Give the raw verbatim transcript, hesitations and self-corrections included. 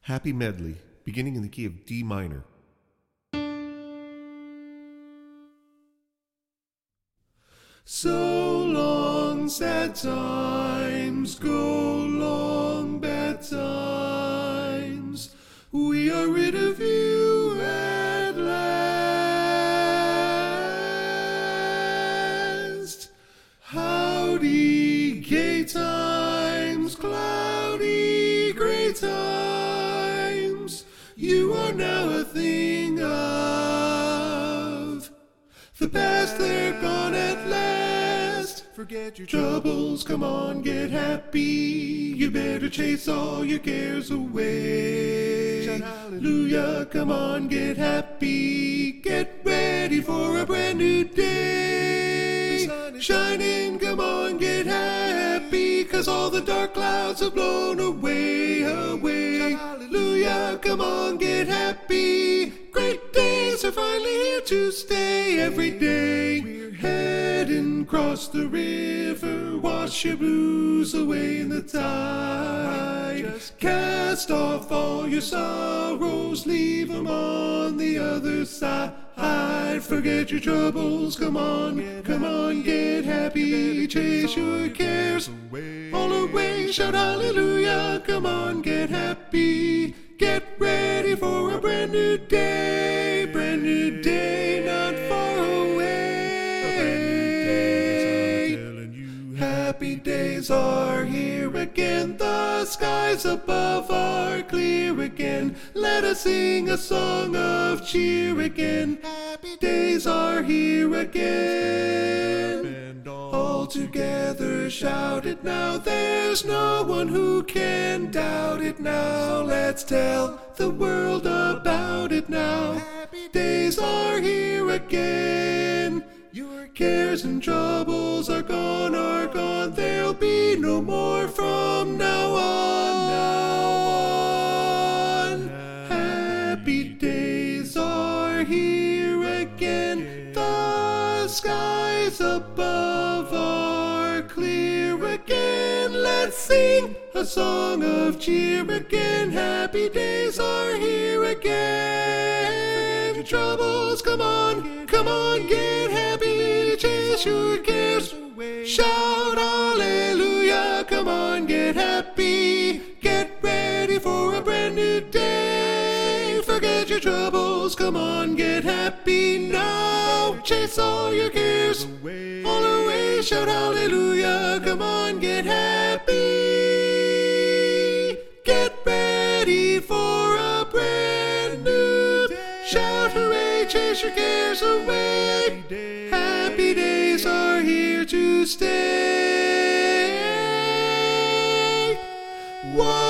Happy Medley, beginning in the key of D minor. So long, sad times, go long, bad times. We are rid of you at last. Howdy, gay times, cloudy, gray times. You are now a thing of the past, they're gone at last. Forget your troubles, come on, get happy. You better chase all your cares away. Shout hallelujah, come on, get happy. Get ready for a brand new day. Shining, come on, get happy. Cause all the dark clouds have blown away, away. Hallelujah, come on, get happy. Great days are finally here to stay every day. We're heading across the river, wash your blues away in the tide. Just cast off all your sorrows, leave them on the other side. Forget your troubles, come on, come on, get happy. Chase your cares all away, shout hallelujah, come on, get happy. Get ready for a brand new day, brand new day, not far away. Happy days are here again, the skies above are clear again. Let us sing a song of cheer again. Happy days are here again. All together shout it now, there's no one who can doubt it now. Let's tell the world about it now. Happy days are here again. Your cares and troubles are gone, are gone. There'll be no more from now on, now on. Happy days are here again. The skies above are clear again. Let's sing a song of cheer again. Happy days are here again. Your troubles, come on, come on, get happy. Chase your cares away. Shout hallelujah, come on, get happy. Get ready for a brand new day. Forget your troubles, come on, get happy now. Chase all your cares all away. Shout hallelujah, come on, get happy. Get ready for a brand new day. Shout hooray, chase your cares away. Happy days are here to stay. One